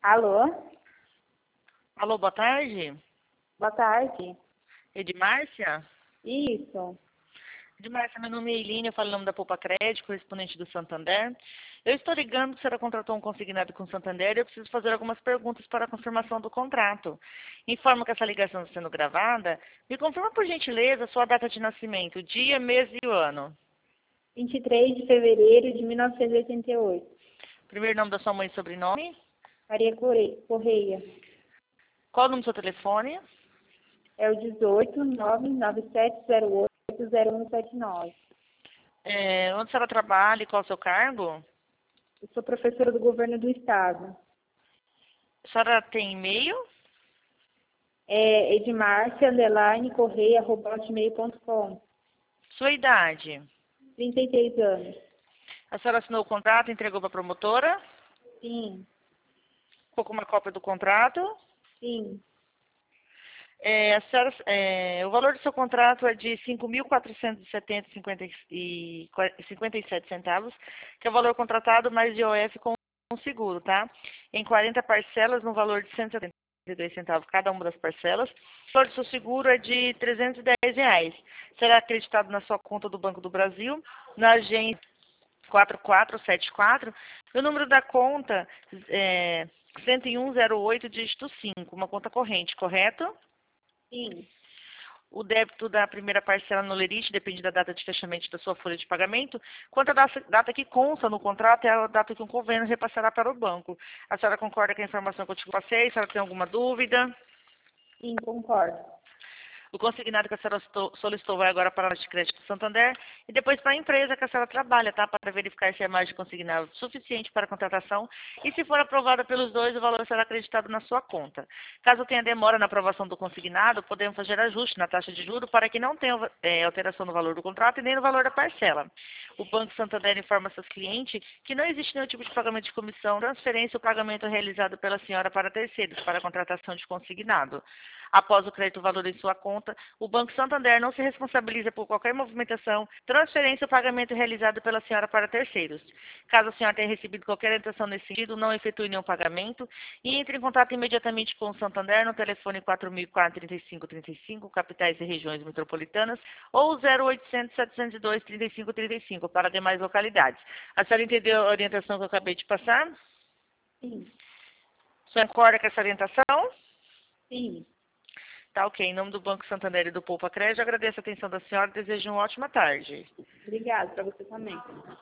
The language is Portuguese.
Alô? Alô, boa tarde. Boa tarde. Edmárcia? Isso. Edmárcia, meu nome é Eiline, eu falo em nome da Poupa Crédito, correspondente do Santander. Eu estou ligando que a senhora contratou um consignado com o Santander e eu preciso fazer algumas perguntas para a confirmação do contrato. Informo que essa ligação está sendo gravada. Me confirma, por gentileza, a sua data de nascimento, dia, mês e o ano. 23 de fevereiro de 1988. Primeiro nome da sua mãe e sobrenome. Maria Correia. Qual o número do seu telefone? É o 18 99708 0179. Onde a senhora trabalha e qual o seu cargo? Eu sou professora do governo do estado. A senhora tem e-mail? É edmarcia_correia@hotmail.com. Sua idade? 33 anos. A senhora assinou o contrato e entregou para a promotora? Sim. Ficou com uma cópia do contrato? Sim. O valor do seu contrato é de R$ 5.470,57 que é o valor contratado mais IOF com seguro, tá? Em 40 parcelas, no valor de R$ 172 cada uma das parcelas. O valor do seu seguro é de R$ 310. Será acreditado na sua conta do Banco do Brasil, na agência 4474. O número da conta é 10108, dígito 5, uma conta corrente, correto? Sim. O débito da primeira parcela no lerite depende da data de fechamento da sua folha de pagamento. Quanto à data que consta no contrato, é a data que o convênio repassará para o banco. A senhora concorda com a informação que eu te passei? A senhora tem alguma dúvida? Sim, concordo. O consignado que a senhora solicitou vai agora para a de crédito do Santander e depois para a empresa que a senhora trabalha, tá? Para verificar se é mais de consignado suficiente para a contratação e se for aprovada pelos dois, o valor será acreditado na sua conta. Caso tenha demora na aprovação do consignado, podemos fazer ajuste na taxa de juros para que não tenha alteração no valor do contrato e nem no valor da parcela. O Banco Santander informa seus clientes que não existe nenhum tipo de pagamento de comissão, transferência ou pagamento realizado pela senhora para terceiros para a contratação de consignado. Após o crédito valor em sua conta, o Banco Santander não se responsabiliza por qualquer movimentação, transferência ou pagamento realizado pela senhora para terceiros. Caso a senhora tenha recebido qualquer orientação nesse sentido, não efetue nenhum pagamento e entre em contato imediatamente com o Santander no telefone 4004-3535, capitais e regiões metropolitanas, ou 0800 702 3535 para demais localidades. A senhora entendeu a orientação que eu acabei de passar? Sim. A senhora concorda com essa orientação? Sim. Tá ok. Em nome do Banco Santander e do Poupa Crédito, agradeço a atenção da senhora e desejo uma ótima tarde. Obrigada para você também.